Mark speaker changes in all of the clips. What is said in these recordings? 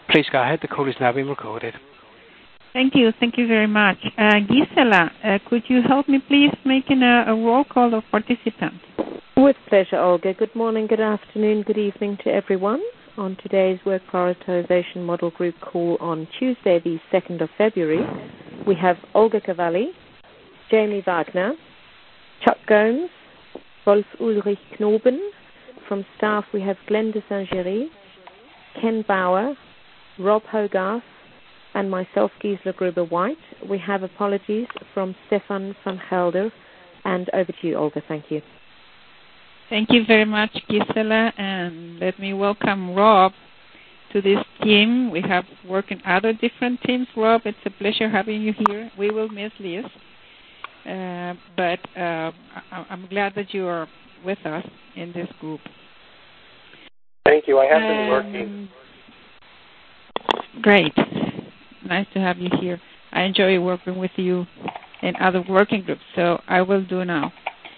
Speaker 1: Please go ahead. The call is now being recorded.
Speaker 2: Thank you. Thank you very much. Gisela, could you help me, please, making a roll call of participants?
Speaker 3: With pleasure, Olga. Good morning, good afternoon, good evening to everyone. On today's Work Prioritization Model Group call on Tuesday, the 2nd of February, we have Olga Cavalli, Jamie Wagner, Chuck Gomes, Wolf Ulrich Knoben. From staff, we have Glenn de Saint-Géry, Ken Bauer, Rob Hogarth, and myself, Gisela Gruber-White. We have apologies from Stefan van Gelder. And over to you, Olga. Thank you.
Speaker 2: Thank you very much, Gisela. And let me welcome Rob to this team. We have worked in other different teams, Rob. It's a pleasure having you here. We will miss Liz. But I'm glad that you are with us in this group.
Speaker 4: Thank you. I have been working.
Speaker 2: Great. Nice to have you here. I enjoy working with you in other working groups, so I will do now.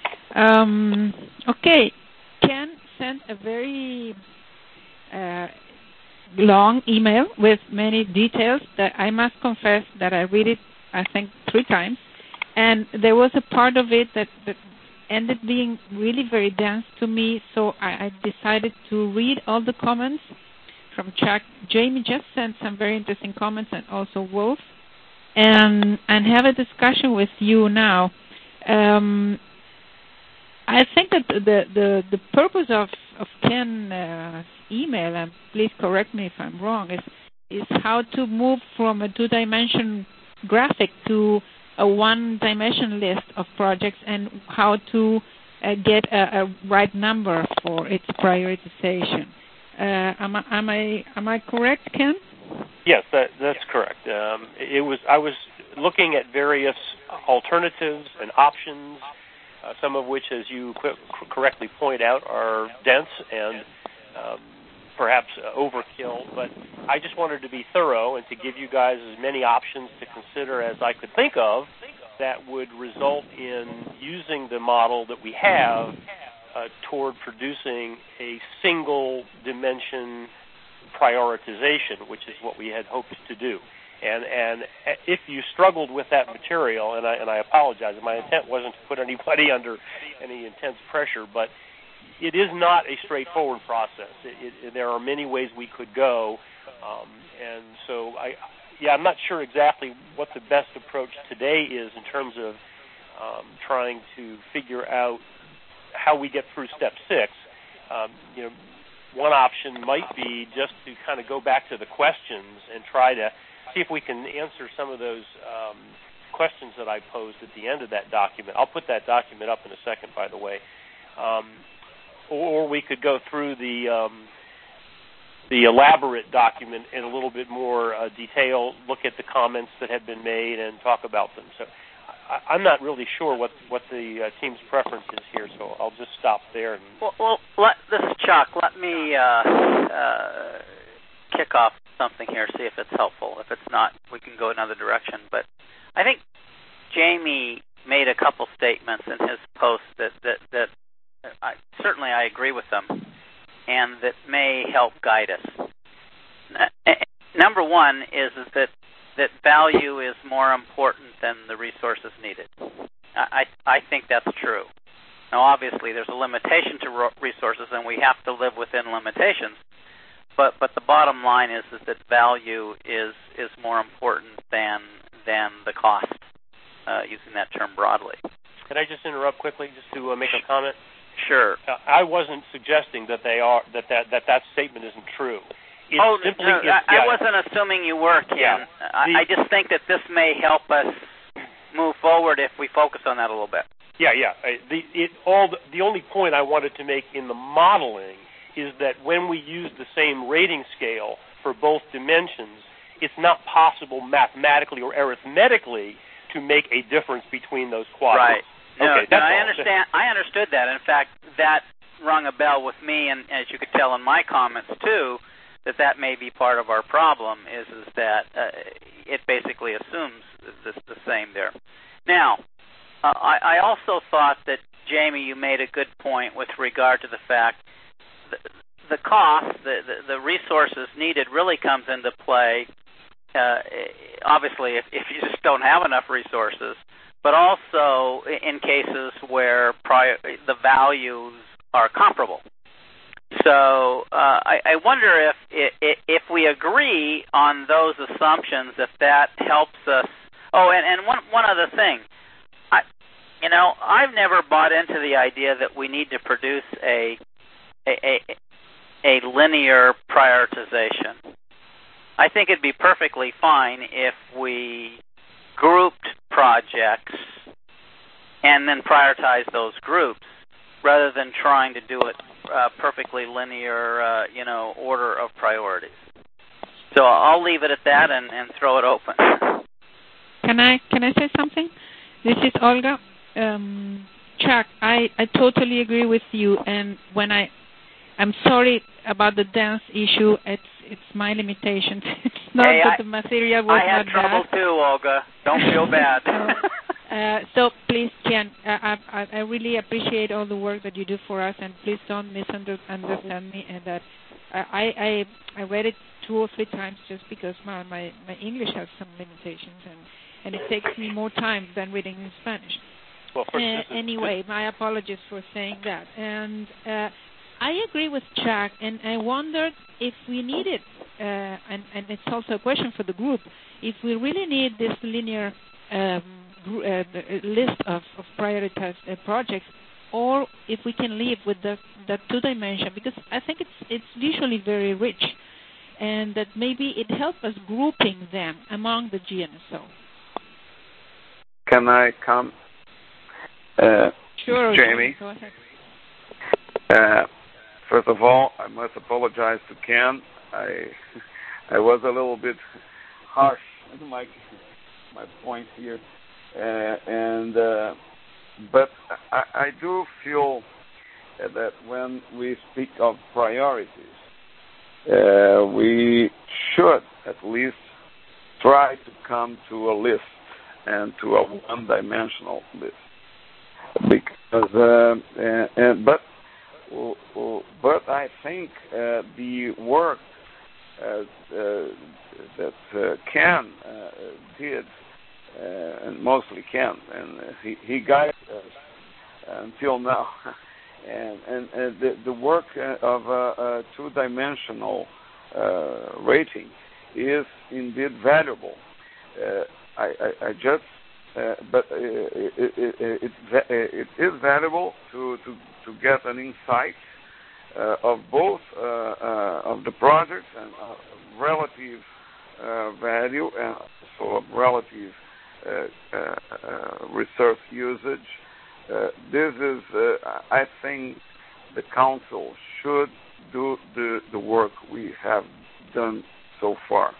Speaker 2: Okay. Ken sent a very long email with many details that I must confess that I read it, I think, 3 times. And there was a part of it that ended being really very dense to me, so I decided to read all the comments from Chuck. Jamie just sent some very interesting comments, and also Wolf, and have a discussion with you now. I think that the purpose of Ken's email, and please correct me if I'm wrong, is how to move from a 2-dimension graphic to a 1-dimension list of projects, and how to get a right number for its prioritization. Am I correct, Ken?
Speaker 4: Yes, that's correct. I was looking at various alternatives and options, some of which, as you correctly point out, are dense and perhaps overkill. But I just wanted to be thorough and to give you guys as many options to consider as I could think of that would result in using the model that we have toward producing a single dimension prioritization, which is what we had hoped to do. And if you struggled with that material, and I apologize, my intent wasn't to put anybody under any intense pressure, but it is not a straightforward process. There are many ways we could go, and so I'm not sure exactly what the best approach today is in terms of trying to figure out how we get through step 6. One option might be just to kind of go back to the questions and try to see if we can answer some of those questions that I posed at the end of that document. I'll put that document up in a second, by the way. Or we could go through the elaborate document in a little bit more detail, look at the comments that have been made, and talk about them. So I'm not really sure what the team's preference is here, so I'll just stop there.
Speaker 5: This is Chuck. Let me kick off something here, see if it's helpful. If it's not, we can go another direction. But I think Jamie made a couple statements in his post that certainly I agree with them, and that may help guide us. Number one is that value is more important than the resources needed. I think that's true. Now, obviously, there's a limitation to resources, and we have to live within limitations. But the bottom line is that value is more important than the cost, using that term broadly.
Speaker 4: Can I just interrupt quickly, just to make a comment?
Speaker 5: Sure.
Speaker 4: I wasn't suggesting that that statement isn't true.
Speaker 5: I wasn't assuming you were, Ken.
Speaker 4: Yeah.
Speaker 5: I just think that this may help us move forward if we focus on that a little bit.
Speaker 4: Yeah. The only point I wanted to make in the modeling is that when we use the same rating scale for both dimensions, it's not possible mathematically or arithmetically to make a difference between those quadrants.
Speaker 5: Right.
Speaker 4: Okay,
Speaker 5: I understand. I understood that. In fact, that rung a bell with me, and as you could tell in my comments too, that may be part of our problem, is that it basically assumes the same there. Now, I also thought that, Jamie, you made a good point with regard to the fact that the cost, the resources needed really comes into play, obviously, if you just don't have enough resources, but also in cases where the values are comparable. So I wonder if we agree on those assumptions, if that helps us. Oh, and one other thing. I've never bought into the idea that we need to produce a linear prioritization. I think it'd be perfectly fine if we grouped projects and then prioritize those groups rather than trying to do it perfectly linear, order of priorities. So I'll leave it at that and throw it open.
Speaker 2: Can I say something? This is Olga. Chuck, I totally agree with you. And when I'm sorry about the dance issue. It's my limitations. It's not that the material was not bad.
Speaker 5: I had trouble too, Olga. Don't feel bad.
Speaker 2: So please, Ken, I really appreciate all the work that you do for us, and please don't misunderstand me. And that I read it 2 or 3 times just because my English has some limitations, and it takes me more time than reading in Spanish.
Speaker 4: Well,
Speaker 2: anyway, my apologies for saying that. And I agree with Chuck, and I wondered if we needed, and it's also a question for the group, if we really need this linear list of prioritized projects, or if we can live with the 2-dimension, because I think it's visually very rich, and that maybe it helps us grouping them among the GNSO.
Speaker 6: Can I come?
Speaker 2: Sure,
Speaker 6: Jamie.
Speaker 2: Go ahead.
Speaker 6: First of all, I must apologize to Ken. I was a little bit harsh in my point here, but I do feel that when we speak of priorities, we should at least try to come to a list and to a one-dimensional list, because but I think the work that Ken did, and mostly Ken, and he guided us until now, and the work of a 2-dimensional rating is indeed valuable. But it is valuable to get an insight of both of the projects and relative value and also of relative resource usage. This is, I think, the Council should do the work we have done so far.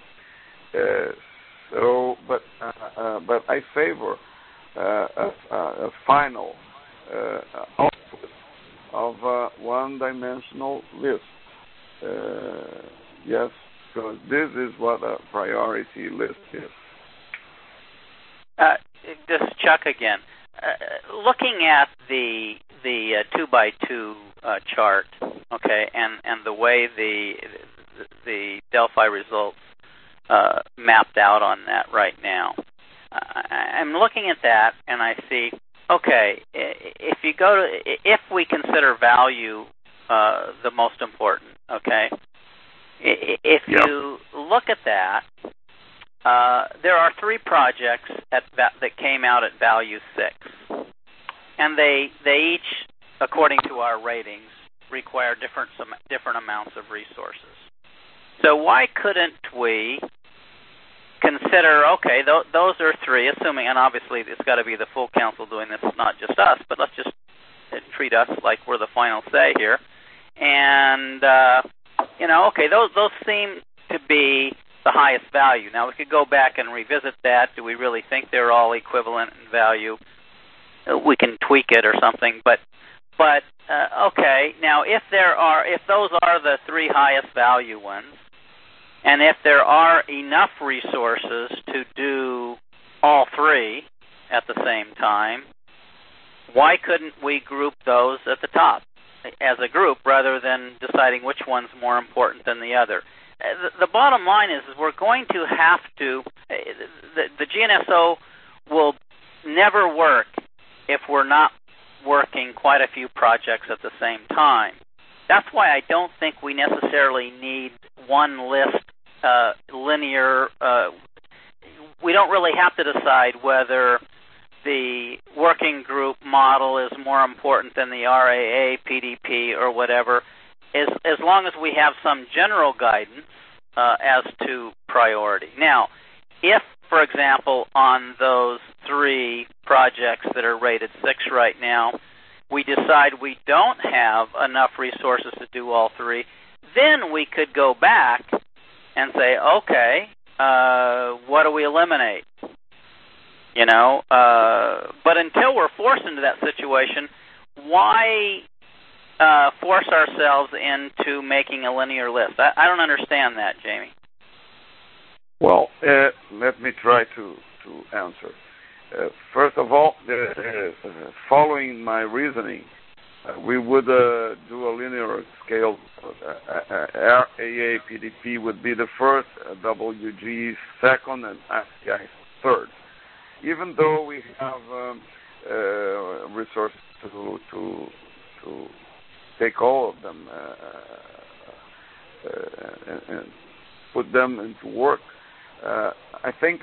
Speaker 6: But I favor a final output of a one-dimensional list. Yes, because this is what a priority list is.
Speaker 5: This is Chuck again. Looking at the 2x2 chart, okay, and the way the Delphi results mapped out on that right now. I'm looking at that and I see, okay, if we consider value the most important, okay, if you look at that, there are 3 projects that came out at value 6, and they each, according to our ratings, require different amounts of resources. So why couldn't we consider, okay, those are 3, assuming, and obviously it's got to be the full council doing this, not just us, but let's just treat us like we're the final say here. And, okay, those seem to be the highest value. Now, we could go back and revisit that. Do we really think they're all equivalent in value? We can tweak it or something, but okay. Now, if those are the 3 highest value ones, and if there are enough resources to do all 3 at the same time, why couldn't we group those at the top? as a group rather than deciding which one's more important than the other. The bottom line is we're going to have to, the GNSO will never work if we're not working quite a few projects at the same time. That's why I don't think we necessarily need one list, linear. We don't really have to decide whether the working group model is more important than the RAA, PDP, or whatever, as long as we have some general guidance as to priority. Now, if, for example, on those 3 projects that are rated 6 right now, we decide we don't have enough resources to do all 3, then we could go back and say, okay, what do we eliminate? But until we're forced into that situation, why force ourselves into making a linear list? I don't understand that, Jamie.
Speaker 6: Well, let me try to answer. First of all, following my reasoning, we would do a linear scale. RAA PDP would be the first, WG second, and STI third. Even though we have resources to take all of them and put them into work, I think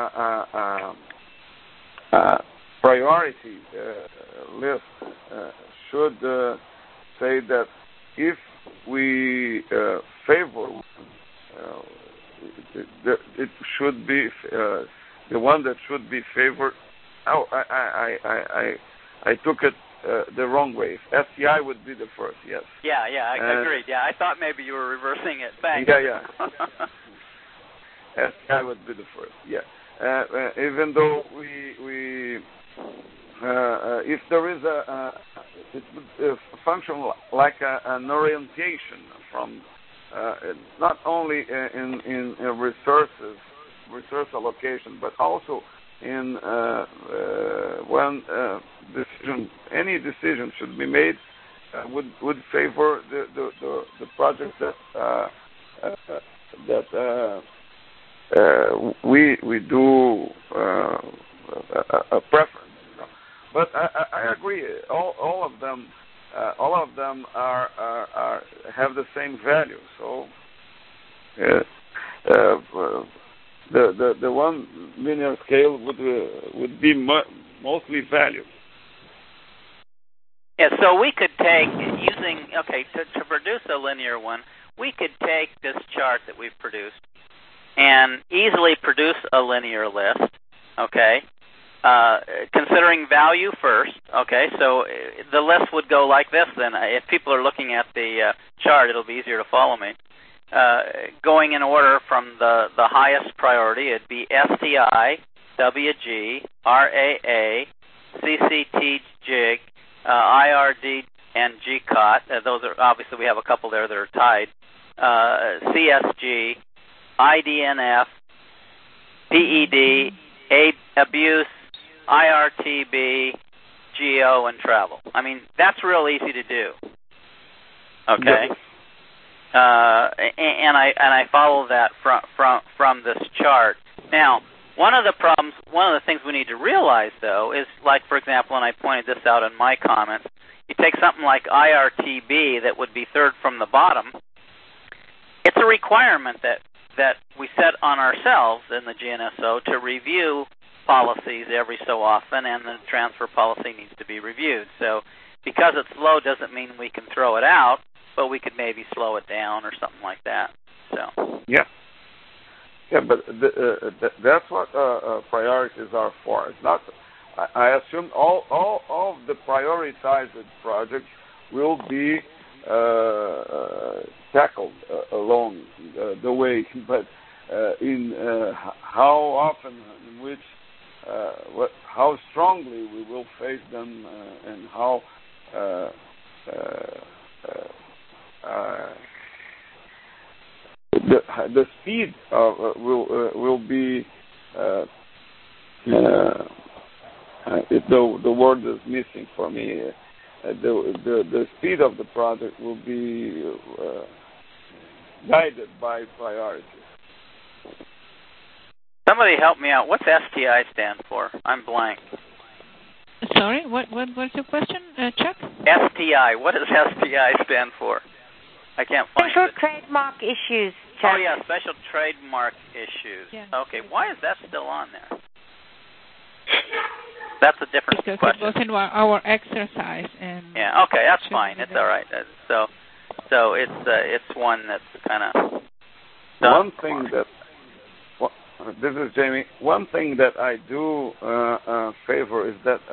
Speaker 6: priority list should say that if we favor, it should be the one that should be favored. Oh, I took it the wrong way. STI would be the first, yes.
Speaker 5: Yeah, I agreed. Yeah, I thought maybe you were reversing it. Thanks.
Speaker 6: Yeah. STI would be the first, yeah. Even though we if there is it would function like an orientation from not only in resource allocation, but also in when any decision should be made would favor the project that we do a preference. But I agree. All of them are have the same value. So the one linear scale would be mostly value.
Speaker 5: Yeah. So we could take to produce a linear one, we could take this chart that we've produced and easily produce a linear list. Okay. Considering value first, okay, so the list would go like this then. If people are looking at the chart, it'll be easier to follow me. Going in order from the highest priority, it'd be STI, WG, RAA, CCT JIG, IRD, and GCOT. Those are, obviously we have a couple there that are tied. CSG, IDNF, PED, abuse, IRTB, GO, and travel. I mean, that's real easy to do. Okay,
Speaker 6: Yes.
Speaker 5: And I follow that from this chart. Now, one of the things we need to realize, though, is like, for example, and I pointed this out in my comments, you take something like IRTB that would be third from the bottom. It's a requirement that we set on ourselves in the GNSO to review policies every so often, and the transfer policy needs to be reviewed. So because it's low doesn't mean we can throw it out, but we could maybe slow it down or something like that. So
Speaker 6: Yeah, but that's what priorities are for. It's not. I assume all of the prioritized projects will be tackled along the way, but in how often, in which, how strongly we will face them, and how the speed will be. The word is missing for me. the speed of the project will be guided by priorities.
Speaker 5: Somebody help me out. What's STI stand for? I'm blank.
Speaker 2: Sorry, what's your question, Chuck?
Speaker 5: STI. What does STI stand for? I can't find
Speaker 7: Special
Speaker 5: it.
Speaker 7: trademark issues, Chuck.
Speaker 5: Oh, yeah, special trademark issues.
Speaker 2: Yeah.
Speaker 5: Okay, why is that still on there? That's a different
Speaker 2: because
Speaker 5: question.
Speaker 2: It goes into our exercise. And
Speaker 5: yeah, okay, that's fine. It's all right. So it's one that's kind of
Speaker 6: one thing that. This is Jamie. One thing that I do favor is that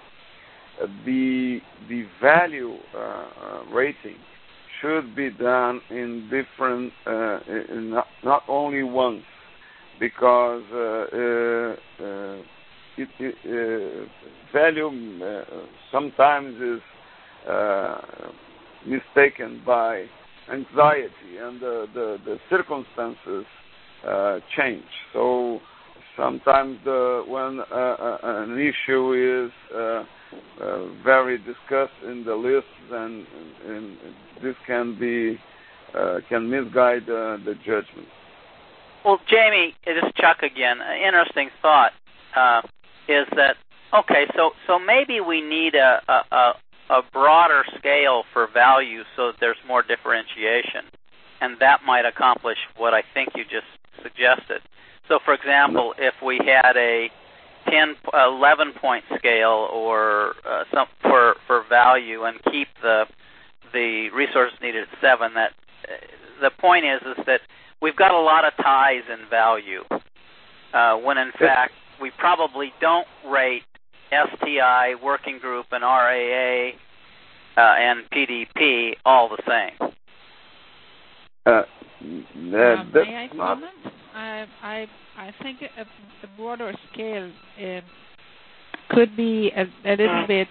Speaker 6: the value rating should be done in different, not only once, because value sometimes is mistaken by anxiety, and the circumstances change. So sometimes when an issue is very discussed in the lists, and this can misguide the judgment.
Speaker 5: Well, Jamie, this is Chuck again. An interesting thought is that so maybe we need a broader scale for value so that there's more differentiation, and that might accomplish what I think you just suggested. So, for example, if we had a 11-point scale or some for value and keep the resources needed at 7, that the point is that we've got a lot of ties in value when in fact we probably don't rate STI, working group, and RAA and PDP all the same.
Speaker 2: May I comment? I think a broader scale could be a little bit.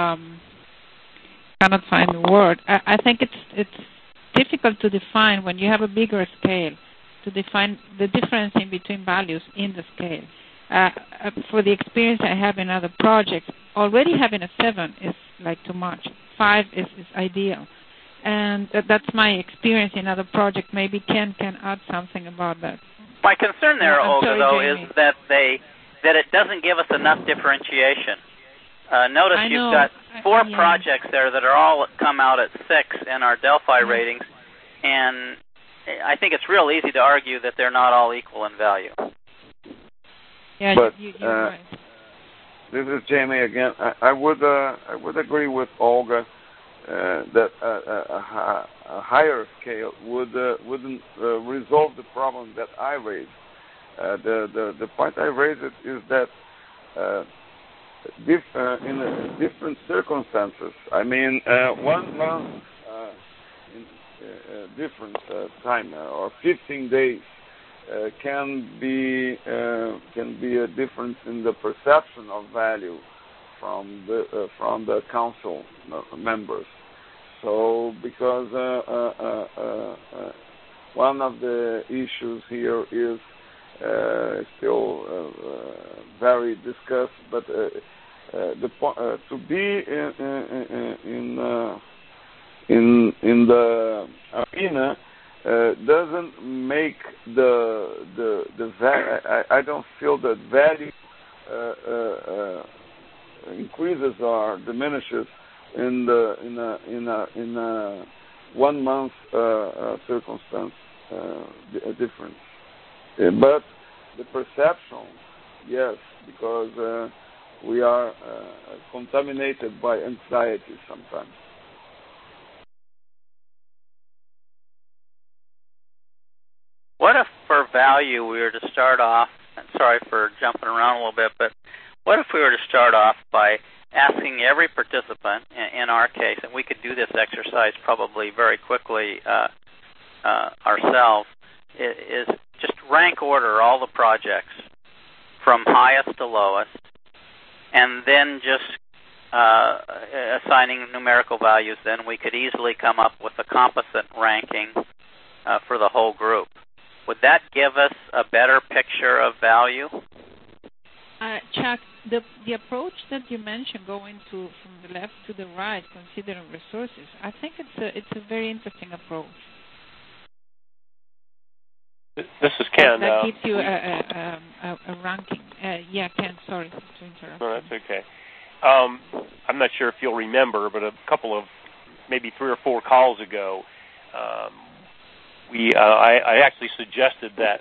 Speaker 2: Cannot find the word. I think it's difficult to define when you have a bigger scale to define the difference in between values in the scale. For the experience I have in other projects, already having a 7 is like too much. 5 is ideal. And that's my experience in other projects. Maybe Ken can add something about that.
Speaker 5: My concern there, Olga, though,
Speaker 2: Jamie.
Speaker 5: is that it doesn't give us enough differentiation. Notice you've got 4 projects there that are all come out at 6 in our Delphi ratings, and I think it's real easy to argue that they're not all equal in value.
Speaker 2: Yeah,
Speaker 6: but
Speaker 2: you're right.
Speaker 6: This is Jamie again. I would agree with Olga that a higher scale wouldn't resolve the problem that I raised. The point I raised is that in different circumstances, I mean, 1 month in different time or 15 days can be a difference in the perception of value from the council members. So because one of the issues here is still very discussed, but to be in the arena doesn't make the value. I don't feel that value increases or diminishes in a 1 month circumstance difference. But the perception, yes, because we are contaminated by anxiety sometimes.
Speaker 5: What if for value we were to start off, and sorry for jumping around a little bit, but what if we were to start off by asking every participant, in our case, and we could do this exercise probably very quickly ourselves, is just rank order all the projects from highest to lowest, and then just assigning numerical values, then we could easily come up with a composite ranking for the whole group. Would that give us a better picture of value?
Speaker 2: Chuck, the approach that you mentioned, going from the left to the right, considering resources, I think it's a very interesting approach.
Speaker 4: This is Ken.
Speaker 2: That gives you a ranking. Yeah, Ken, sorry to interrupt.
Speaker 4: No, that's okay. I'm not sure if you'll remember, but a couple of, maybe 3 or 4 calls ago, I actually suggested that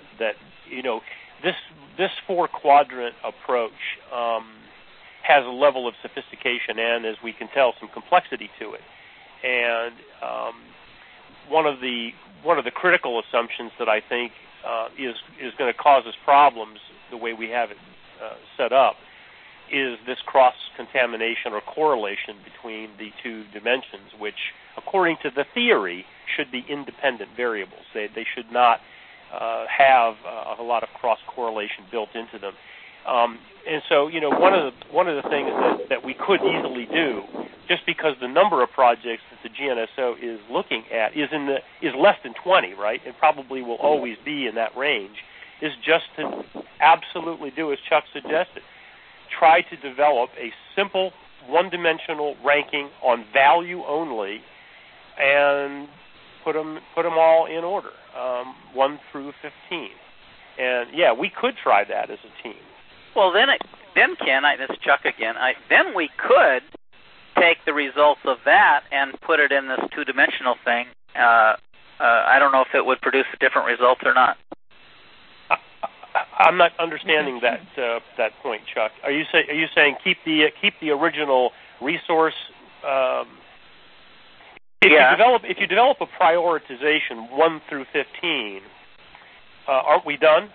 Speaker 4: this 4-quadrant approach has a level of sophistication and, as we can tell, some complexity to it. And one of the critical assumptions that I think is going to cause us problems the way we have it set up is this cross-contamination or correlation between the 2 dimensions, which, according to the theory, should be independent variables. They should not have a lot of cross-correlation built into them. And so, one of the things that we could easily do, just because the number of projects that the GNSO is looking at is less than 20, right? It probably will always be in that range, is just to absolutely do as Chuck suggested. Try to develop a simple one-dimensional ranking on value only, and put them all in order, 1 through 15. And yeah, we could try that as a team.
Speaker 5: Well, then Ken, this is Chuck again. Then we could take the results of that and put it in this 2-dimensional thing. I don't know if it would produce a different result or not.
Speaker 4: I'm not understanding that point, Chuck. Are you saying keep the original resource? If you develop a prioritization 1 through 15, aren't we done?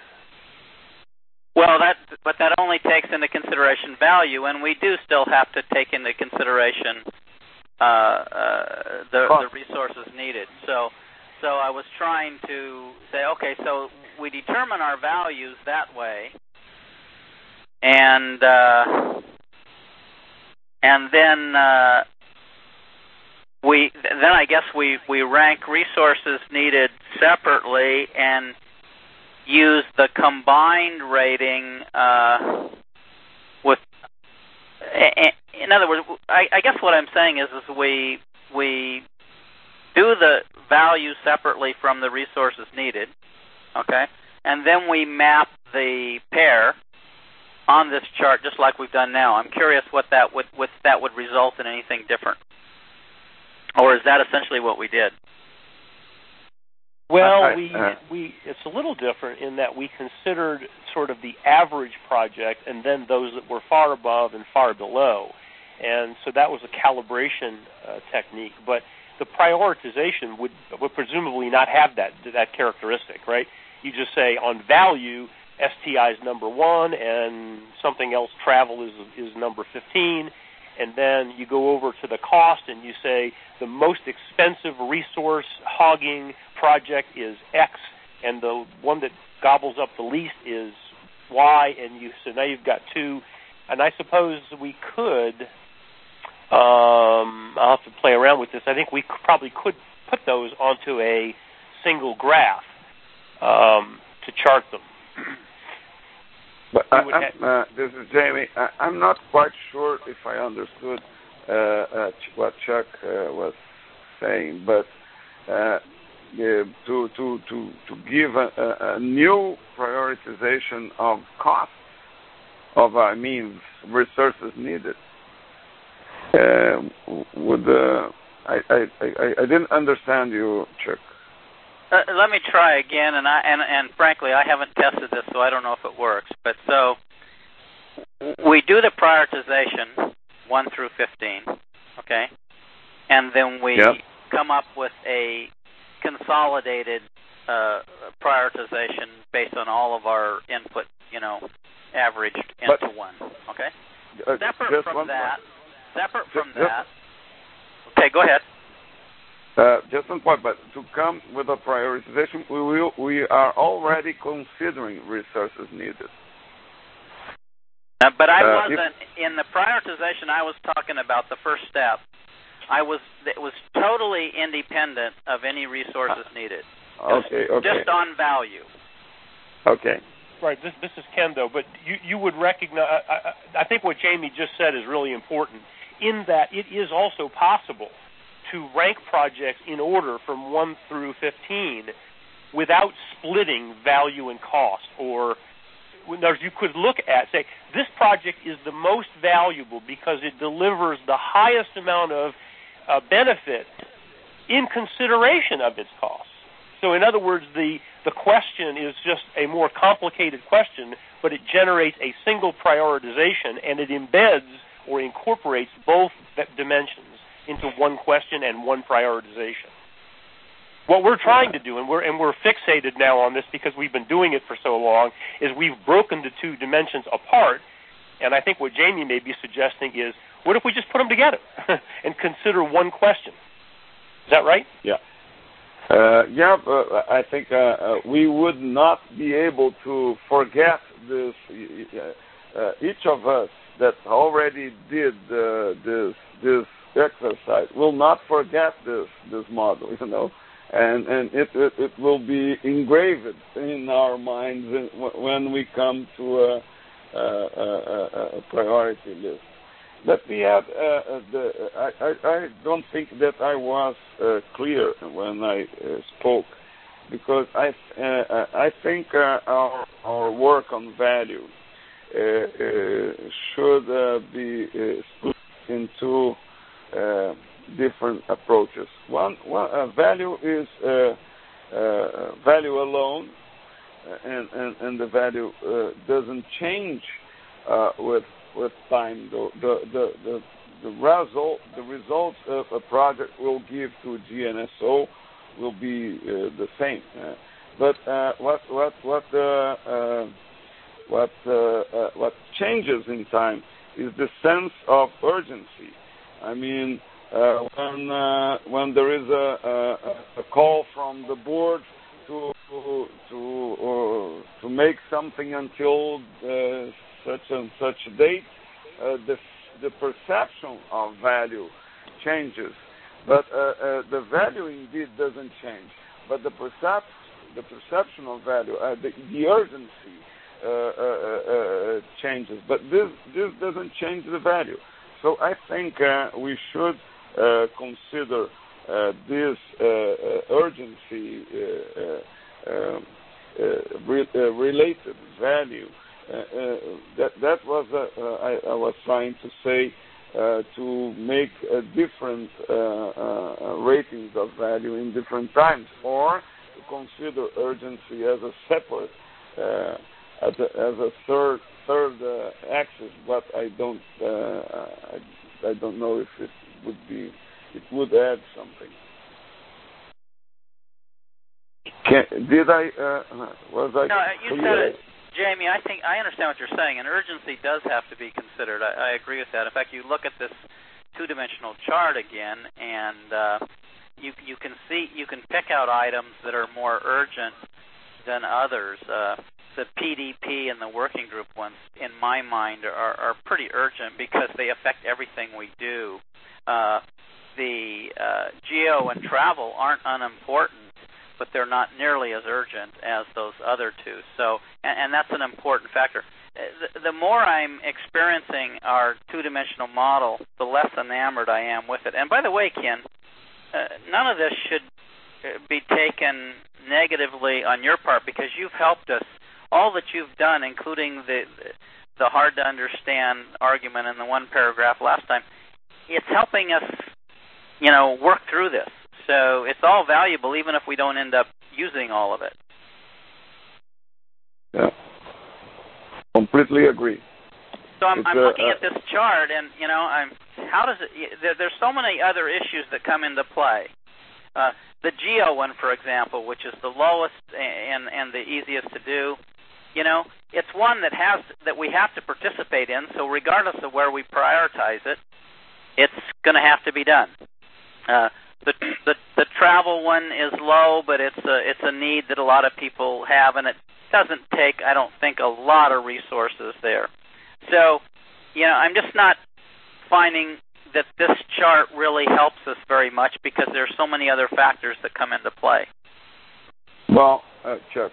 Speaker 5: Well, but that only takes into consideration value, and we do still have to take into consideration the resources needed. So I was trying to say, okay, so we determine our values that way, and then I guess we rank resources needed separately and use the combined rating with. In other words, I guess what I'm saying is we do the value separately from the resources needed, okay, and then we map the pair on this chart just like we've done now. I'm curious what that would result in anything different, or is that essentially what we did?
Speaker 4: Well, it's a little different in that we considered sort of the average project and then those that were far above and far below. And so that was a calibration technique. But the prioritization would presumably not have that characteristic, right? You just say on value, STI is number 1 and something else, travel, is number 15. And then you go over to the cost and you say the most expensive resource hogging project is X, and the one that gobbles up the least is Y, and so now you've got 2. And I suppose we could, I'll have to play around with this, I think we probably could put those onto a single graph to chart them.
Speaker 6: But this is Jamie. I'm not quite sure if I understood what Chuck was saying, but to give a new prioritization of costs of resources needed I didn't understand you, Chuck.
Speaker 5: Let me try again, and frankly, I haven't tested this, so I don't know if it works. But so we do the prioritization 1 through 15, okay, and then we come up with a consolidated prioritization based on all of our input, averaged into 1, okay. Separate from that. Okay, go ahead.
Speaker 6: Just one point, but to come with a prioritization, we are already considering resources needed.
Speaker 5: But I wasn't in the prioritization. I was talking about the first step. It was totally independent of any resources needed.
Speaker 6: Okay.
Speaker 5: Just on value.
Speaker 6: Okay.
Speaker 4: Right. This is Ken, though, but you would recognize. I think what Jamie just said is really important, in that it is also possible to rank projects in order from 1 through 15 without splitting value and cost. Or you could look at, say, this project is the most valuable because it delivers the highest amount of benefit in consideration of its costs. So in other words, the question is just a more complicated question, but it generates a single prioritization, and it embeds or incorporates both dimensions into one question and one prioritization. What we're trying to do, and we're fixated now on this because we've been doing it for so long, is we've broken the two dimensions apart, and I think what Jamie may be suggesting is, what if we just put them together and consider one question? Is that right?
Speaker 6: Yeah. I think we would not be able to forget this. Each of us that already did this exercise will not forget this model, and it will be engraved in our minds when we come to a priority list. Let me add, I don't think that I was clear when I spoke, because I think our work on value should be split into different approaches. One value is value alone, and the value doesn't change with time. The results of a project will give to GNSO will be the same. But what changes in time is the sense of urgency. I mean, when there is a call from the board to make something until such and such date, the perception of value changes, but the value indeed doesn't change. But the perception of value, the urgency changes. But this doesn't change the value. So I think we should consider this urgency related value. That was I was trying to say, to make different ratings of value in different times, or to consider urgency as a separate, as a third axis. But I don't know if it would add something. Was I?
Speaker 5: No, you said it, Jamie. I think I understand what you're saying, and urgency does have to be considered. I agree with that. In fact, you look at this two-dimensional chart again, and you can pick out items that are more urgent than others. The PDP and the working group ones, in my mind, are pretty urgent because they affect everything we do. The geo and travel aren't unimportant, but they're not nearly as urgent as those other two. So, and that's an important factor. The more I'm experiencing our two-dimensional model, the less enamored I am with it. And by the way, Ken, none of this should be taken negatively on your part, because you've helped us. All that you've done, including the hard-to-understand argument in the one paragraph last time, it's helping us, work through this. So it's all valuable, even if we don't end up using all of it.
Speaker 6: Yeah, completely agree.
Speaker 5: So I'm looking at this chart, and how does it? There's so many other issues that come into play. The geo one, for example, which is the lowest and the easiest to do. It's one that we have to participate in. So regardless of where we prioritize it, it's going to have to be done. The travel one is low, but it's a need that a lot of people have, and it doesn't take, I don't think, a lot of resources there. So, I'm just not finding that this chart really helps us very much, because there's so many other factors that come into play.
Speaker 6: Well, Chuck,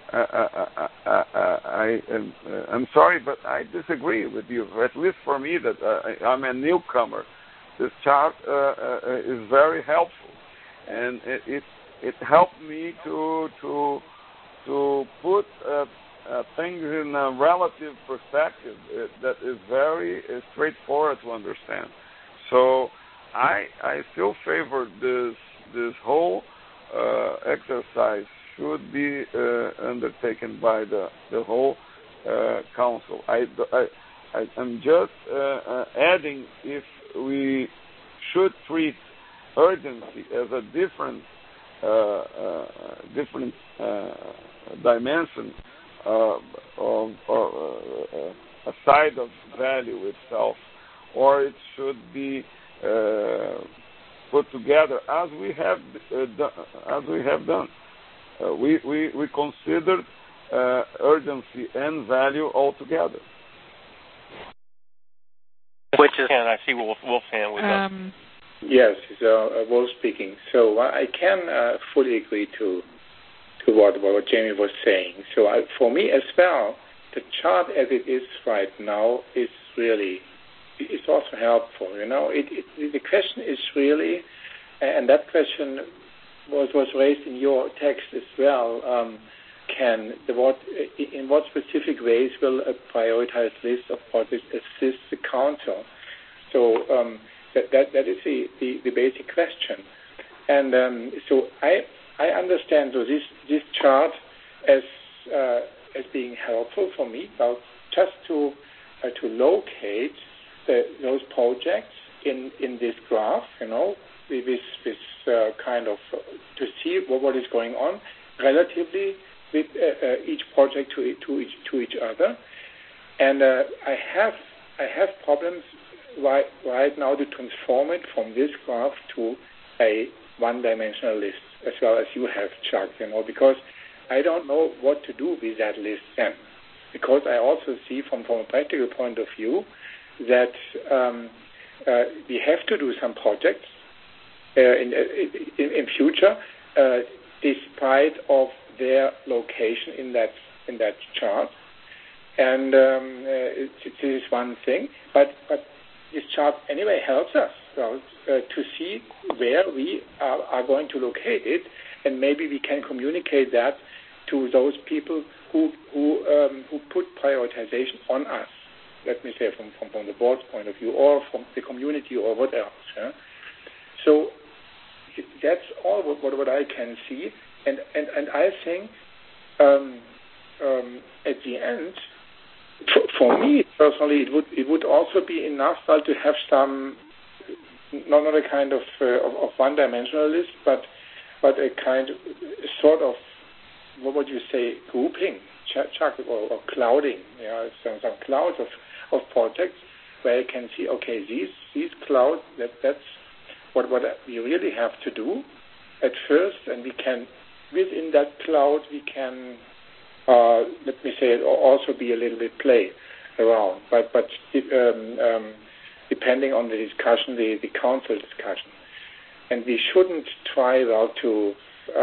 Speaker 6: I'm sorry, but I disagree with you. At least for me, that I'm a newcomer. This chart is very helpful, and it helped me to put things in a relative perspective that is very straightforward to understand. So I still favor this whole exercise should be undertaken by the whole council. I'm just adding, if we should treat urgency as a different dimension of a side of value itself, or it should be put together as we have done. We considered urgency and value altogether.
Speaker 4: Which is, I see Wolf's hand with us.
Speaker 8: Yes, Wolf speaking. So I can fully agree to what Jamie was saying. So for me as well, the chart as it is right now is really also helpful. The question is really, and that question was raised in your text as well. In what specific ways will a prioritized list of projects assist the council? So that is the basic question. And so I understand this chart as being helpful for me, about just to locate those projects in this graph, with kind of to see what is going on relatively with each project to each other. And I have problems right now to transform it from this graph to a one-dimensional list, as well as you have, Chuck, because I don't know what to do with that list then. Because I also see from a practical point of view that we have to do some projects in future, despite of their location in that chart. And it is one thing, but this chart anyway helps us to see where we are going to locate it, and maybe we can communicate that to those people who put prioritization on us. Let me say from the board's point of view, or from the community, or what else. Yeah? So that's all what I can see, and I think at the end, for me personally, it would also be enough to have some, not a kind of one-dimensional list, but a kind of sort of, what would you say, grouping, Chuck, or clouding, some clouds of projects where you can see, okay, these clouds, that's what we really have to do at first, and we can, within that cloud, we can, let me say, it also be a little bit play around, but depending on the discussion, the council discussion, and we shouldn't try to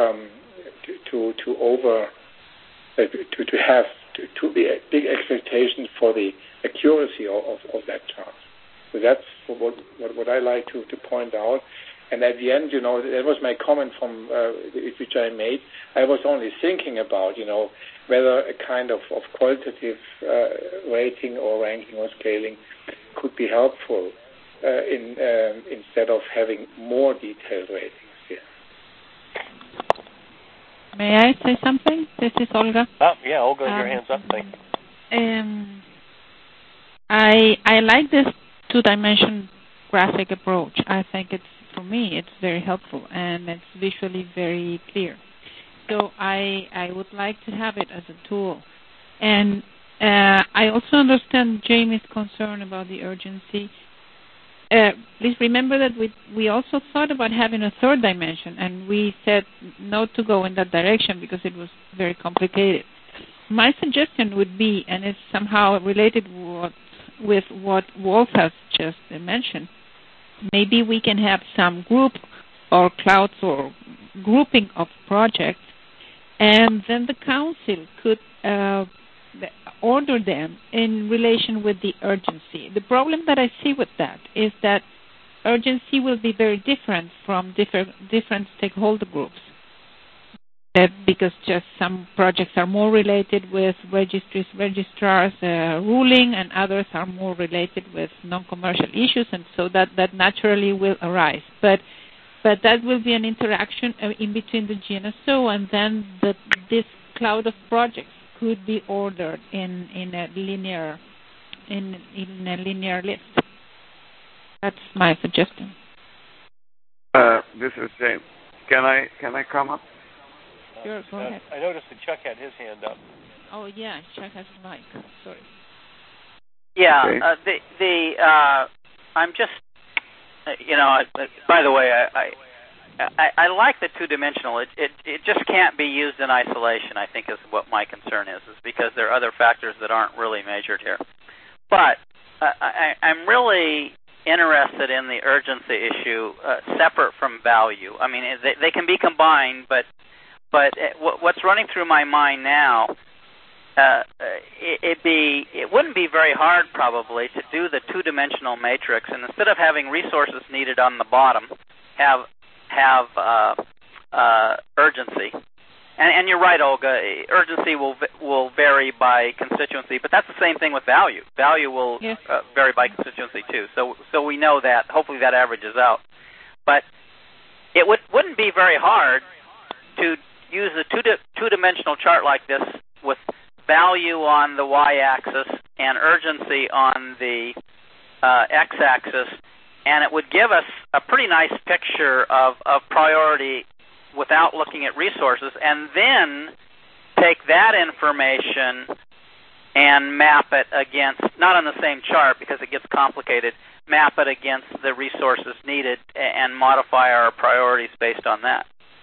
Speaker 8: have too big expectations for the accuracy of that chart. So that's what I like to point out. And at the end, that was my comment from which I made. I was only thinking about, whether a kind of qualitative rating or ranking or scaling could be helpful instead of having more detailed ratings here.
Speaker 2: May I say something? This is Olga.
Speaker 4: Yeah, Olga, your hand's up. Thank you.
Speaker 2: I like this two-dimension graphic approach. I think for me, it's very helpful, and it's visually very clear. So I would like to have it as a tool. And I also understand Jamie's concern about the urgency. Please remember that we also thought about having a third dimension, and we said not to go in that direction because it was very complicated. My suggestion would be, and it's somehow related with what Wolf has just mentioned, maybe we can have some group or clouds or grouping of projects and then the council could order them in relation with the urgency. The problem that I see with that is that urgency will be very different from different stakeholder groups. Because just some projects are more related with registrars ruling, and others are more related with non-commercial issues, and so that naturally will arise. But that will be an interaction in between the GNSO, and then this cloud of projects could be ordered in a linear list. That's my suggestion.
Speaker 6: This is James. Can I come up?
Speaker 2: Sure, go ahead.
Speaker 4: I noticed that Chuck had his hand up.
Speaker 2: Oh yeah, Chuck has a mic. Sorry.
Speaker 5: Yeah,
Speaker 6: okay.
Speaker 5: I'm just, by the way, I like the two-dimensional. It just can't be used in isolation, I think, is what my concern is because there are other factors that aren't really measured here. But I'm really interested in the urgency issue separate from value. I mean, they can be combined, but what's running through my mind now, it wouldn't be very hard probably to do the two-dimensional matrix, and instead of having resources needed on the bottom, have urgency. And you're right, Olga. Urgency will vary by constituency, but that's the same thing with value. Value will vary by constituency too. So we know that. Hopefully that averages out. But it wouldn't be very hard to use a two-dimensional chart like this with value on the y-axis and urgency on the x-axis, and it would give us a pretty nice picture of priority without looking at resources, and then take that information and map it against, not on the same chart because it gets complicated, map it against the resources needed and modify our priorities based on that.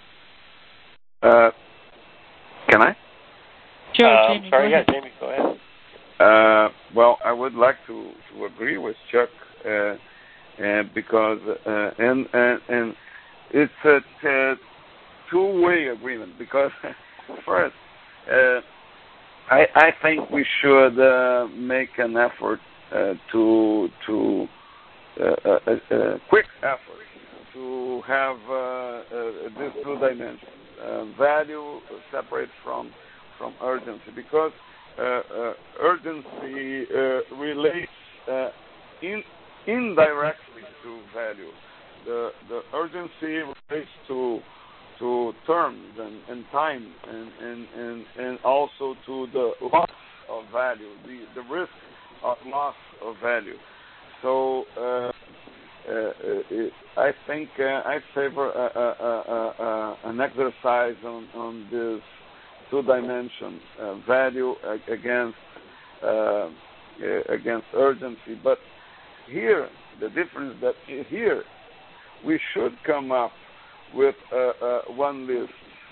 Speaker 6: Can I?
Speaker 2: Sure, Jamie.
Speaker 4: Sorry,
Speaker 2: go ahead.
Speaker 4: Jamie, go ahead.
Speaker 6: Well, I would like to agree with Chuck because and it's a two-way agreement because first I think we should make an effort to a quick effort to have these two dimensions, value separate from urgency, because urgency relates indirectly to value. The urgency relates to terms and time and also to the loss of value, the risk of loss of value. So I think I favor an exercise on this two-dimension value against urgency. But here, the difference that here we should come up with one list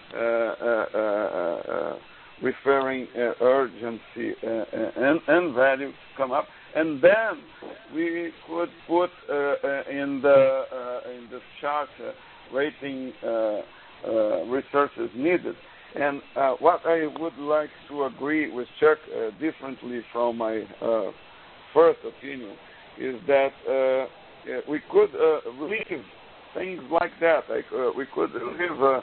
Speaker 6: referring urgency and value come up, and then we could put in this chart rating resources needed. And what I would like to agree with Chuck differently from my first opinion is that we could leave things like that. Like we could leave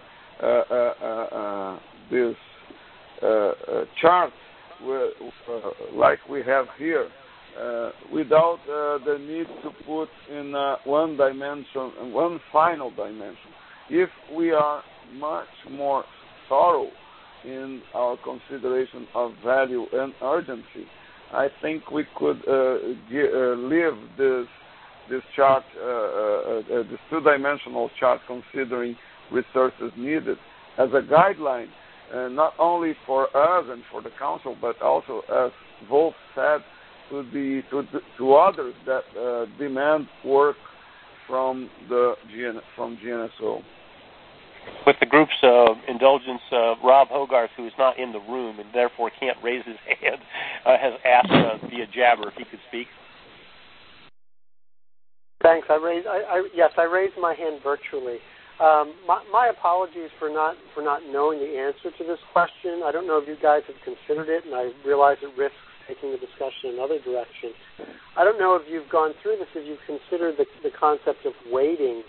Speaker 6: this chart like we have here without the need to put in one dimension, one final dimension. If we are much more thorough in our consideration of value and urgency, I think we could leave this chart, this two-dimensional chart considering resources needed as a guideline, not only for us and for the council, but also, as Wolf said, to others that demand work from GNSO.
Speaker 4: With the group's indulgence, Rob Hogarth, who is not in the room and therefore can't raise his hand, has asked via Jabber if he could speak.
Speaker 9: Thanks. I raised my hand virtually. My apologies for not knowing the answer to this question. I don't know if you guys have considered it, and I realize it risks taking the discussion in another direction. I don't know if you've gone through this, if you've considered the concept of weighting,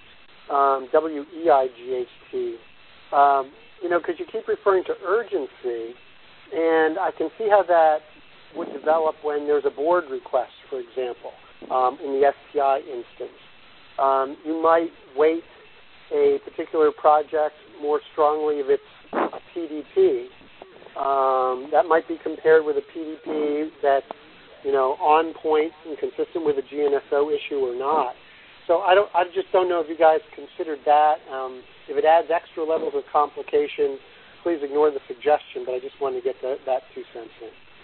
Speaker 9: WEIGHT. Because you keep referring to urgency, and I can see how that would develop when there's a board request, for example, in the STI instance. You might weight a particular project more strongly if it's a PDP. That might be compared with a PDP that's, on point and consistent with a GNSO issue or not. So I just don't know if you guys considered that. If it adds extra levels of complication, please ignore the suggestion, but I just wanted to get that 2 cents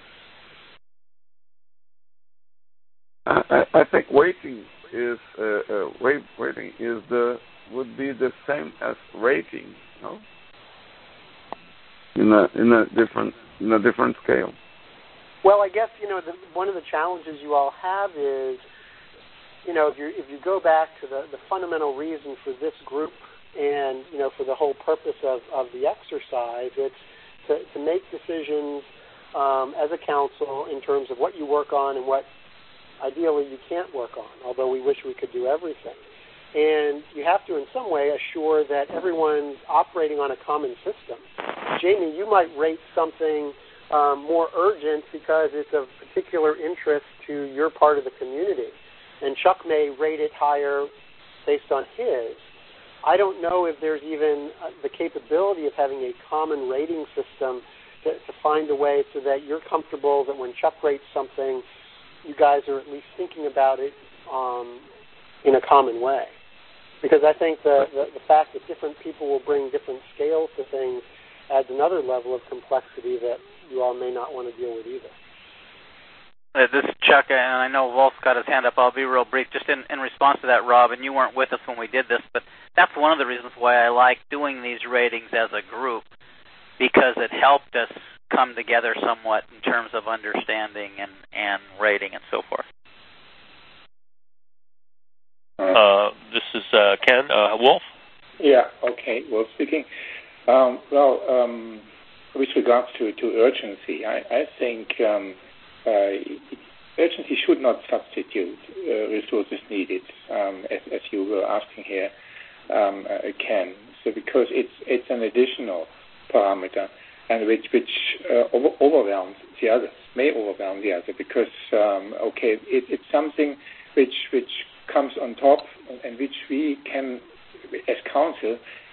Speaker 9: in.
Speaker 6: I think weighting would be the same as rating, no? In a different scale.
Speaker 9: Well, I guess one of the challenges you all have is, if you go back to the fundamental reason for this group and for the whole purpose of the exercise, it's to make decisions as a council in terms of what you work on and what ideally you can't work on, although we wish we could do everything. And you have to in some way assure that everyone's operating on a common system. Jamie, you might rate something more urgent because it's of particular interest to your part of the community, and Chuck may rate it higher based on his. I don't know if there's even the capability of having a common rating system to find a way so that you're comfortable that when Chuck rates something, you guys are at least thinking about it in a common way. Because I think the fact that different people will bring different scales to things adds another level of complexity that you all may not want to deal with either.
Speaker 5: This is Chuck, and I know Wolf's got his hand up. I'll be real brief. Just in response to that, Rob, and you weren't with us when we did this, but that's one of the reasons why I like doing these ratings as a group, because it helped us come together somewhat in terms of understanding and rating and so forth.
Speaker 4: This is Ken. Wolf?
Speaker 8: Yeah, okay. Wolf speaking. With regards to urgency, I think urgency should not substitute resources needed, as you were asking here, Ken. So because it's an additional parameter, and which overwhelms the others, may overwhelm the other, because it's something which comes on top and which we can, as council,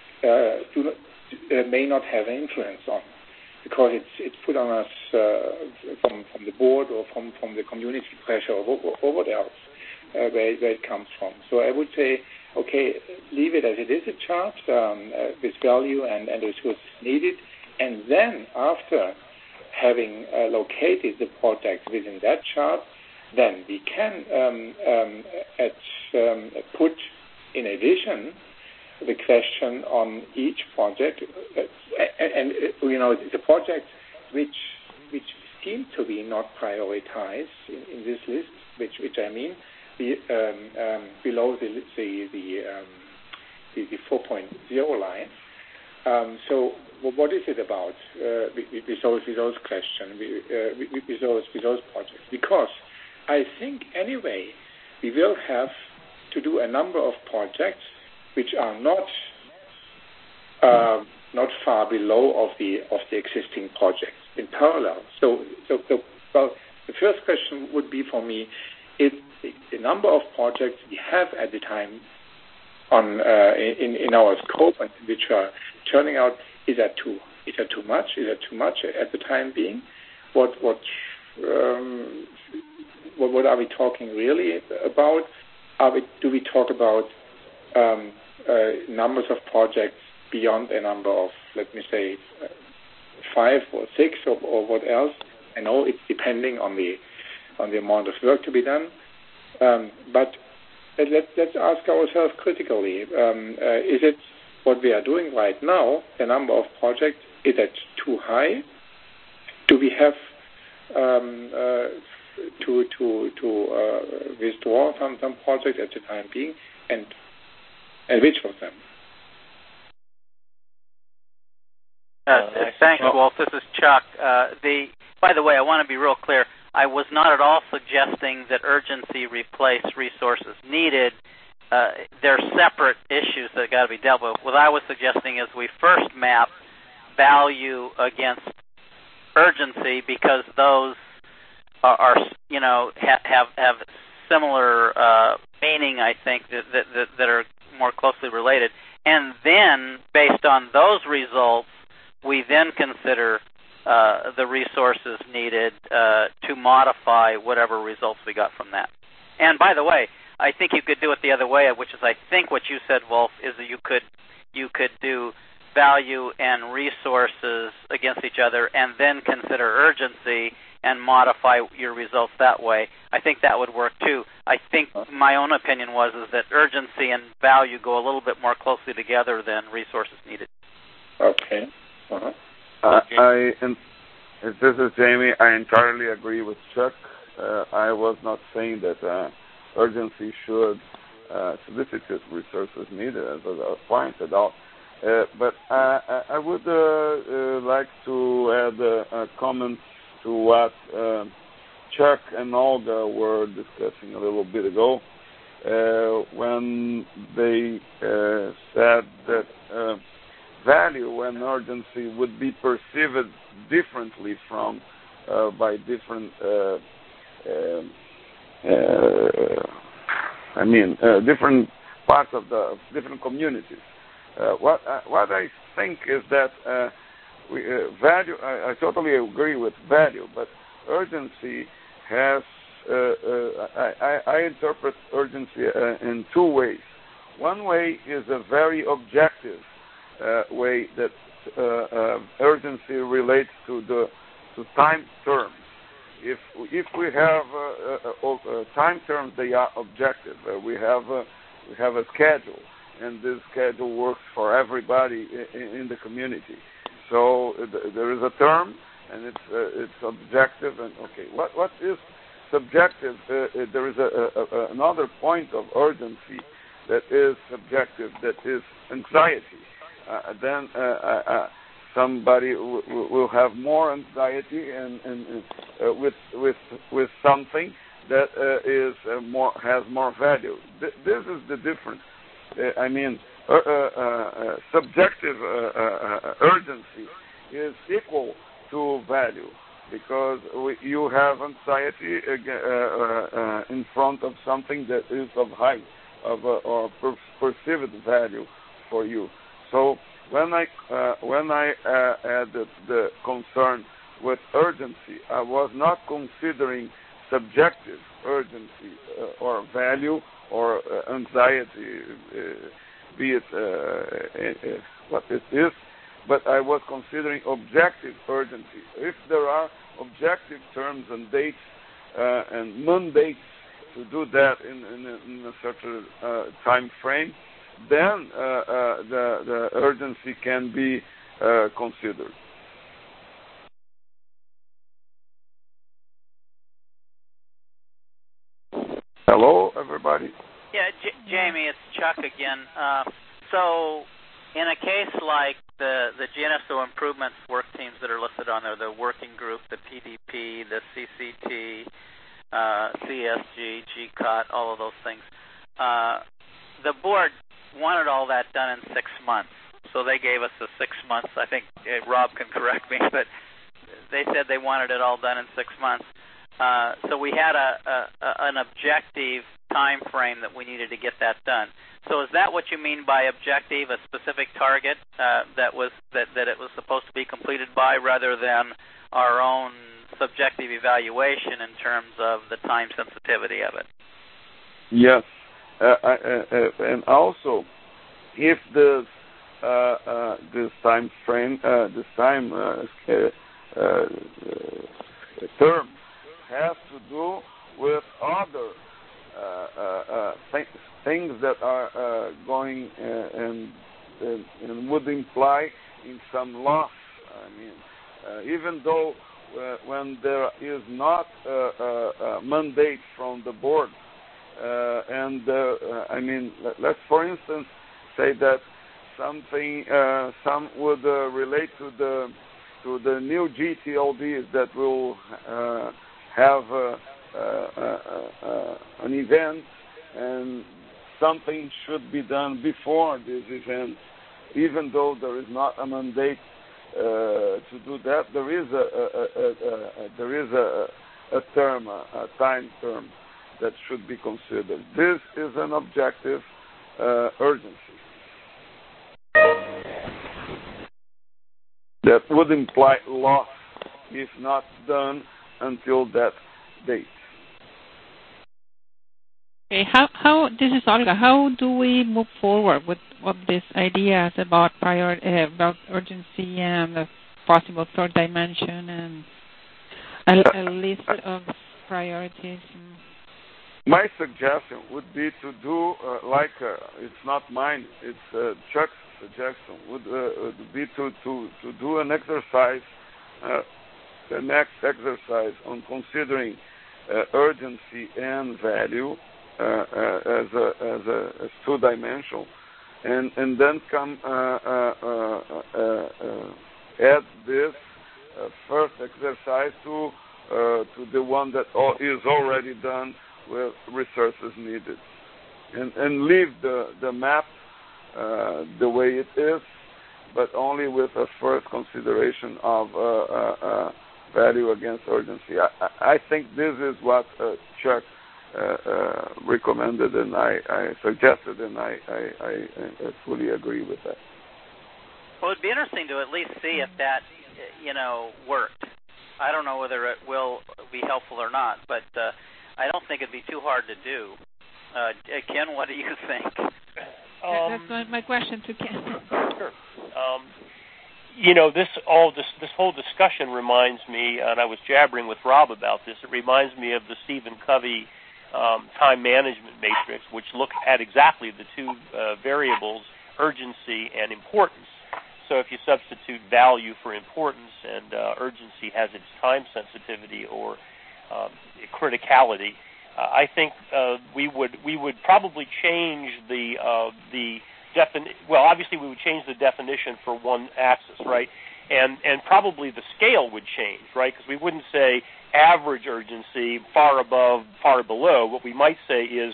Speaker 8: may not have an influence on, because it's put on us from the board or from the community pressure or what else, where it comes from. So I would say, leave it as it is, a chart with value and resources needed, and then after having located the project within that chart, then we can put in addition the question on each project, and the projects which seem to be not prioritized in this list, which I mean, below the 4.0 line. So what is it about with those questions, with those projects? Because I think anyway we will have to do a number of projects which are not far below of the existing projects in parallel. So the first question would be for me, if the number of projects we have at the time on in our scope and which are turning out, is that too much? Is that too much at the time being? What are we talking really about? Do we talk about numbers of projects beyond a number of, let me say, 5 or 6 or what else? I know it's depending on the amount of work to be done, but let's ask ourselves critically: is it what we are doing right now? The number of projects, is that too high? Do we have to withdraw some projects at the time being, and which of them?
Speaker 5: Thanks, Wolf. This is Chuck. By the way, I want to be real clear. I was not at all suggesting that urgency replace resources needed. They're separate issues that got to be dealt with. What I was suggesting is we first map value against urgency because those are have similar meaning. I think that are more closely related, and then based on those results, we then consider the resources needed to modify whatever results we got from that. And by the way, I think you could do it the other way, which is I think what you said, Wolf, is that you could do value and resources against each other and then consider urgency and modify your results that way. I think that would work too. I think my own opinion is that urgency and value go a little bit more closely together than resources needed.
Speaker 8: Okay. Uh-huh.
Speaker 6: This is Jamie. I entirely agree with Chuck. I was not saying that urgency should solicit resources needed as a point at all. But I would like to add a comment to what Chuck and Olga were discussing a little bit ago when they said that value and urgency would be perceived differently by different different parts of the different communities. What I think is that value. I totally agree with value, but urgency has. I interpret urgency in two ways. One way is a very objective way that urgency relates to time terms. If we have time terms, they are objective. We have a schedule, and this schedule works for everybody in the community. So there is a term, and it's objective. And okay, what is subjective? There is another point of urgency that is subjective. That is anxiety. Then somebody will have more anxiety and with something that has more value. This is the difference. Subjective urgency is equal to value because you have anxiety in front of something that is of high or perceived value for you. So when I added the concern with urgency, I was not considering subjective urgency or value or anxiety, be it what it is, but I was considering objective urgency. If there are objective terms and dates and mandates to do that in a certain time frame, then the urgency can be considered. Hello, everybody.
Speaker 5: Yeah, Jamie, it's Chuck again. So, in a case like the GNSO improvements work teams that are listed on there, the working group, the PDP, the CCT, CSG, GCOT, all of those things, the board wanted all that done in 6 months. So they gave us the 6 months. I think Rob can correct me, but they said they wanted it all done in 6 months. So we had an objective time frame that we needed to get that done. So is that what you mean by objective, a specific target that it was supposed to be completed by, rather than our own subjective evaluation in terms of the time sensitivity of it?
Speaker 6: Yes, and also if this time frame, term has to do with other things that are going and would imply in some loss. Even though when there is not a mandate from the board, let's for instance say that something. Some would relate to the new GTLDs that will have an event, and something should be done before this event, even though there is not a mandate to do that. There is a term, a time term that should be considered. This is an objective urgency that would imply loss if not done until that date.
Speaker 2: Okay, how this is Olga. How do we move forward with these ideas about about urgency and the possible third dimension and a list of priorities?
Speaker 6: My suggestion would be to do it's not mine, it's Chuck's suggestion would be to do an exercise, the next exercise on considering urgency and value as two-dimensional, and then come add this first exercise to the one that is already done with resources needed, and leave the map the way it is, but only with a first consideration of value against urgency. I think this is what Chuck recommended, and I suggested, and I fully agree with that.
Speaker 5: Well, it'd be interesting to at least see if that, worked. I don't know whether it will be helpful or not, but I don't think it'd be too hard to do. Ken, what do you think?
Speaker 2: That's my question to Ken.
Speaker 4: Sure. This whole discussion reminds me, and I was jabbering with Rob about this, it reminds me of the Stephen Covey time management matrix, which looked at exactly the two variables, urgency and importance. So if you substitute value for importance, and urgency has its time sensitivity or criticality, I think we would probably change obviously we would change the definition for one axis, right? And probably the scale would change, right? Because we wouldn't say average urgency, far above, far below. What we might say is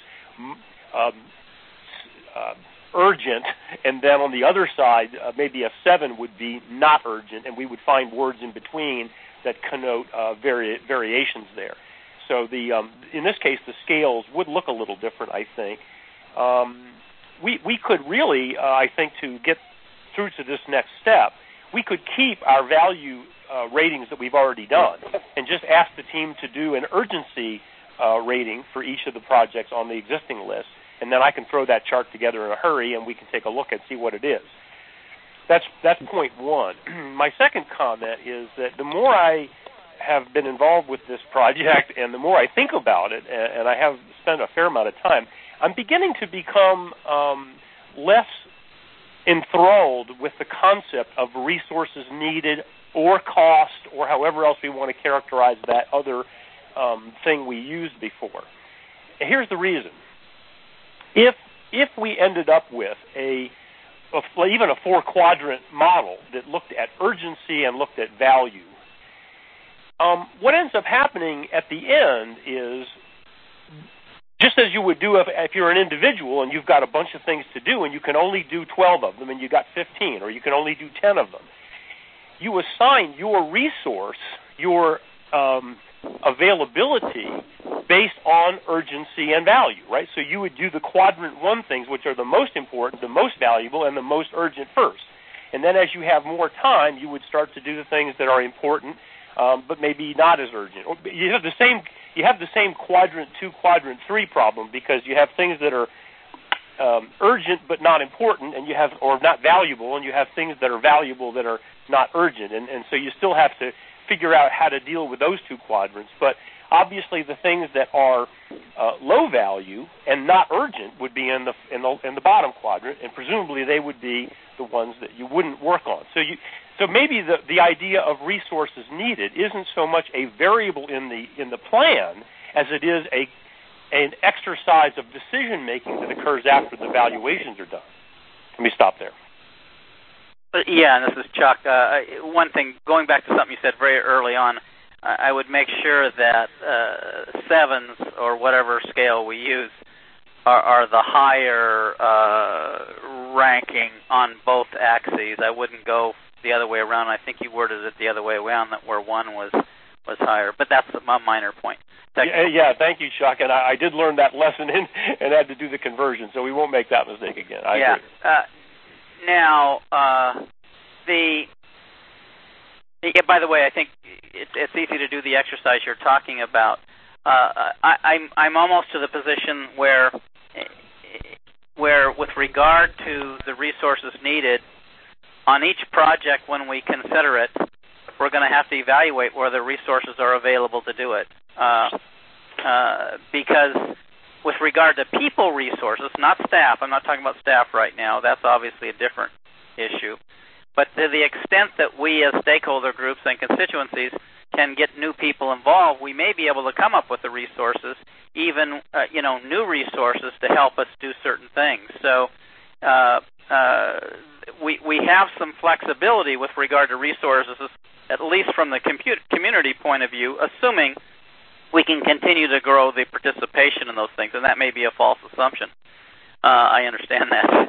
Speaker 4: urgent, and then on the other side, maybe a 7 would be not urgent, and we would find words in between that connote variations there. So in this case, the scales would look a little different, I think. We could really, I think, to get through to this next step, we could keep our value ratings that we've already done and just ask the team to do an urgency rating for each of the projects on the existing list, and then I can throw that chart together in a hurry, and we can take a look and see what it is. That's point one. My second comment is that the more I have been involved with this project and the more I think about it, and I have spent a fair amount of time, I'm beginning to become less enthralled with the concept of resources needed or cost or however else we want to characterize that other thing we used before. And here's the reason. If we ended up with even a 4-quadrant model that looked at urgency and looked at value, what ends up happening at the end is, just as you would do if you're an individual and you've got a bunch of things to do and you can only do 12 of them and you got 15, or you can only do 10 of them, you assign your resource, your availability based on urgency and value, right? So you would do the quadrant 1 things, which are the most important, the most valuable, and the most urgent first. And then as you have more time, you would start to do the things that are important, but maybe not as urgent. You have the same quadrant 2, quadrant 3 problem, because you have things that are urgent but not important, and or not valuable, and you have things that are valuable that are not urgent, and so you still have to figure out how to deal with those 2 quadrants. But obviously, the things that are low value and not urgent would be in the bottom quadrant, and presumably they would be the ones that you wouldn't work on. So maybe the idea of resources needed isn't so much a variable in the plan as it is an exercise of decision making that occurs after the valuations are done. Let me stop there.
Speaker 5: Yeah, and this is Chuck. One thing, going back to something you said very early on, I would make sure that sevens or whatever scale we use are the higher ranking on both axes. I wouldn't go the other way around. I think you worded it the other way around, that where one was higher. But that's a minor point.
Speaker 4: Yeah, thank you, Chuck. And I did learn that lesson and had to do the conversion, so we won't make that mistake again. I agree.
Speaker 5: Now, by the way, I think it's easy to do the exercise you're talking about. I'm almost to the position where, with regard to the resources needed on each project, when we consider it, we're going to have to evaluate whether resources are available to do it. Because with regard to people resources, not staff, I'm not talking about staff right now, that's obviously a different issue, but to the extent that we as stakeholder groups and constituencies can get new people involved, we may be able to come up with the resources, even new resources to help us do certain things. So we have some flexibility with regard to resources, at least from the community point of view, assuming we can continue to grow the participation in those things, and that may be a false assumption. I understand that.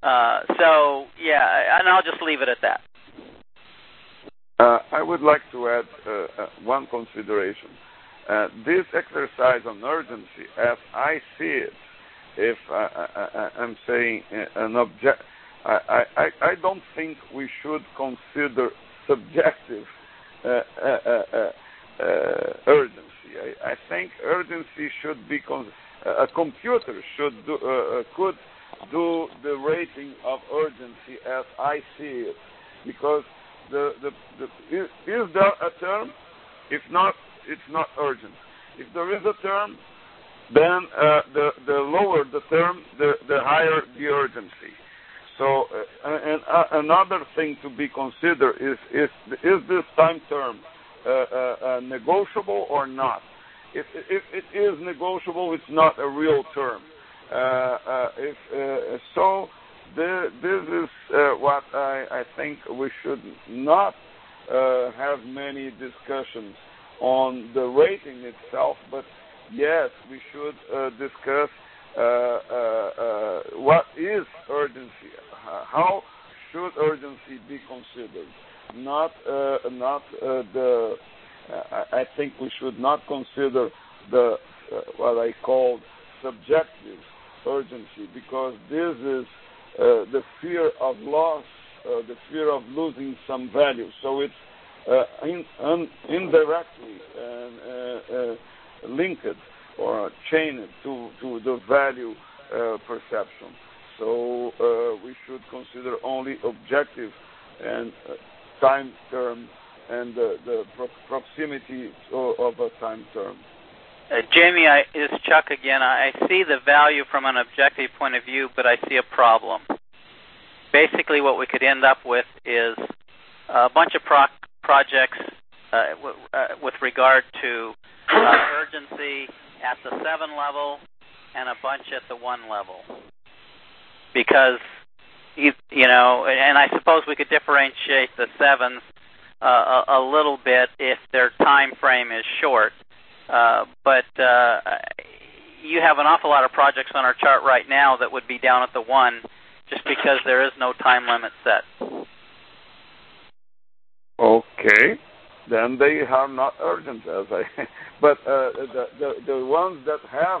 Speaker 5: And I'll just leave it at that.
Speaker 6: I would like to add one consideration. This exercise on urgency, as I see it, if I'm saying an object, I don't think we should consider subjective urgency. I think urgency should be a computer could do the rating of urgency as I see it, because is there a term? If not, it's not urgent. If there is a term, then the lower the term, the higher the urgency. So, another thing to be considered is this time term negotiable or not? If it is negotiable, it's not a real term. This is what I think we should not have many discussions on the rating itself, but yes, we should discuss what is urgency. How should urgency be considered? I think we should not consider the what I call subjective urgency, because this is the fear of loss, the fear of losing some value. So it's indirectly linked or chained to the value perception. So we should consider only objective and time term and the proximity of a time term.
Speaker 5: Jamie, it's Chuck again. I see the value from an objective point of view, but I see a problem. Basically, what we could end up with is a bunch of projects with regard to urgency at the 7 level and a bunch at the 1 level. Because, and I suppose we could differentiate the 7s a little bit if their time frame is short. But you have an awful lot of projects on our chart right now that would be down at the 1 just because there is no time limit set.
Speaker 6: Okay, then they are not urgent, but the ones that have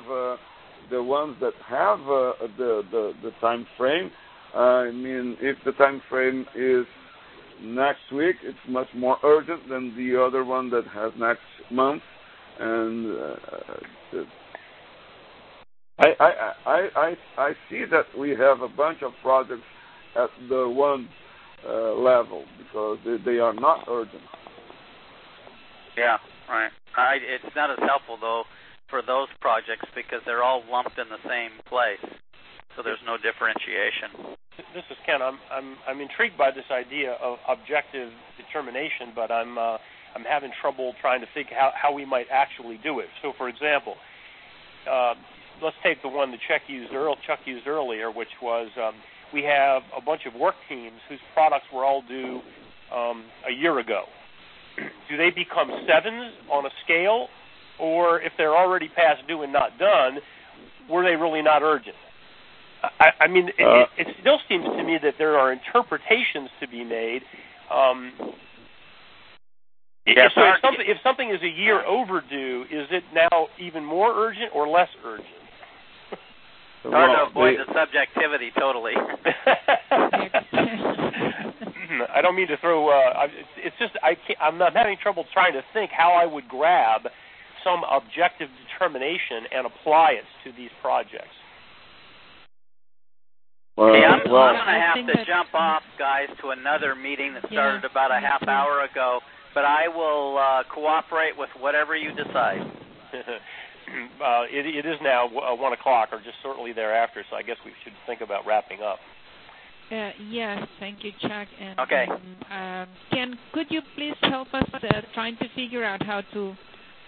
Speaker 6: the time frame. I mean, if the time frame is next week, it's much more urgent than the other one that has next month. And I see that we have a bunch of projects at the 1 level because they are not urgent.
Speaker 5: Yeah, right. It's not as helpful though for those projects because they're all lumped in the same place, so there's no differentiation.
Speaker 4: This is Ken. I'm intrigued by this idea of objective determination, but I'm having trouble trying to think how we might actually do it. So, for example, let's take the one that Chuck used earlier, which was we have a bunch of work teams whose products were all due a year ago. Do they become 7s on a scale, or if they're already past due and not done, were they really not urgent? I mean, it still seems to me that there are interpretations to be made. If something is a year overdue, is it now even more urgent or less urgent?
Speaker 5: It's hard to avoid the subjectivity totally.
Speaker 4: I don't mean to throw. It's just I'm having trouble trying to think how I would grab some objective determination and apply it to these projects.
Speaker 5: I'm going to have to jump off, guys, to another meeting that started about a half hour ago, but I will cooperate with whatever you decide.
Speaker 4: It is now 1 o'clock, or just shortly thereafter, so I guess we should think about wrapping up.
Speaker 2: Yes, thank you, Chuck. And,
Speaker 5: okay.
Speaker 2: Ken, could you please help us trying to figure out how to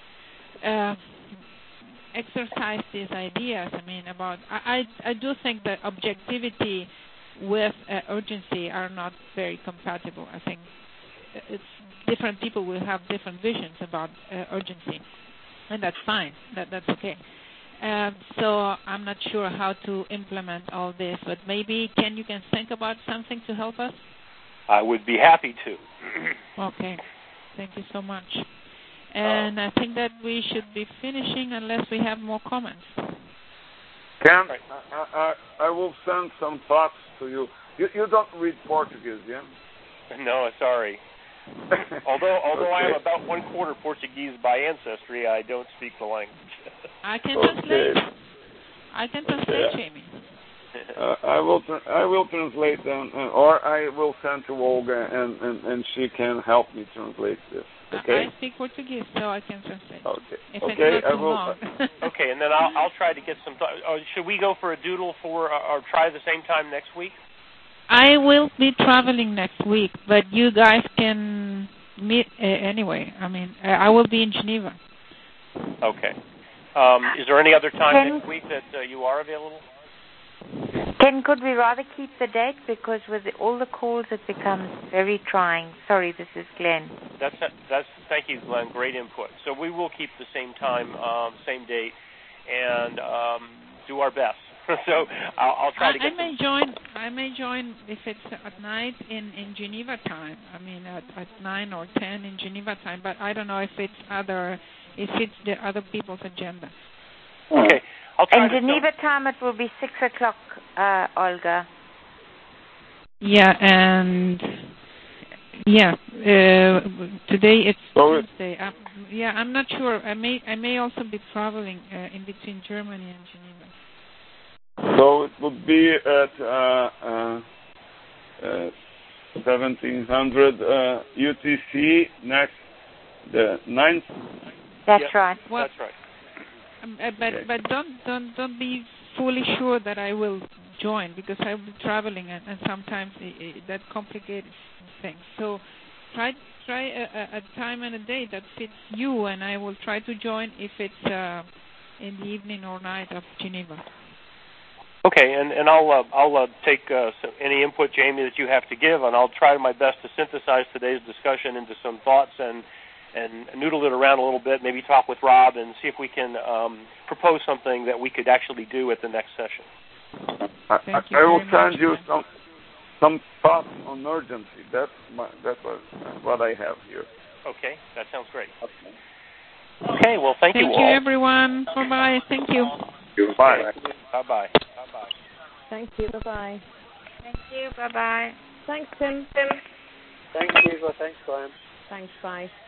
Speaker 2: exercise these ideas? I mean, I do think that objectivity with urgency are not very compatible. I think it's different people will have different visions about urgency, and that's fine. That's okay. So I'm not sure how to implement all this, but maybe you can think about something to help us?
Speaker 4: I would be happy to.
Speaker 2: Okay. Thank you so much. And I think that we should be finishing unless we have more comments.
Speaker 6: Ken, I will send some thoughts to you. You don't read Portuguese, yeah?
Speaker 4: No, sorry. Although I am about 1/4 Portuguese by ancestry, I don't speak the language.
Speaker 2: I can translate, Jamie.
Speaker 6: I will translate them, or I will send to Olga, and she can help me translate this. Okay.
Speaker 2: I speak Portuguese, so I can translate.
Speaker 6: Okay.
Speaker 2: If it's not too long.
Speaker 4: Okay, and then I'll try to get some. Should we go for a doodle or try the same time next week?
Speaker 2: I will be traveling next week, but you guys can meet anyway. I mean, I will be in Geneva.
Speaker 4: Okay. Is there any other time next week that you are available?
Speaker 7: Ken, could we rather keep the date? Because with all the calls, it becomes very trying. Sorry, this is Glenn.
Speaker 4: Thank you, Glenn. Great input. So we will keep the same time, same date, and do our best. So I'll try to get.
Speaker 2: I may join if it's at night in Geneva time. I mean, at 9 or 10 in Geneva time. But I don't know if it's the other people's agenda.
Speaker 4: Okay. I'll try.
Speaker 7: In Geneva time, it will be 6 o'clock, Olga.
Speaker 2: Yeah, and today it's Tuesday. I'm not sure. I may also be traveling in between Germany and Geneva.
Speaker 6: So it would be at 1700 UTC next the 9th.
Speaker 7: That's right.
Speaker 2: Well,
Speaker 4: that's right.
Speaker 2: But don't be fully sure that I will join, because I will be traveling and sometimes that complicates things. So try a time and a day that fits you, and I will try to join if it's in the evening or night of Geneva.
Speaker 4: Okay, and I'll take any input, Jamie, that you have to give, and I'll try my best to synthesize today's discussion into some thoughts and noodle it around a little bit, maybe talk with Rob and see if we can propose something that we could actually do at the next session.
Speaker 6: I will send you some thoughts on urgency. That's what I have here.
Speaker 4: Okay, that sounds great. Okay, well, thank you all.
Speaker 2: Thank you, everyone. Bye-bye. Thank you.
Speaker 6: Bye.
Speaker 4: Bye-bye.
Speaker 3: Thank you. Bye-bye.
Speaker 7: Thank you. Bye-bye.
Speaker 3: Thanks, Tim.
Speaker 9: Thanks, Eva. Thanks, Glenn.
Speaker 3: Thanks. Bye.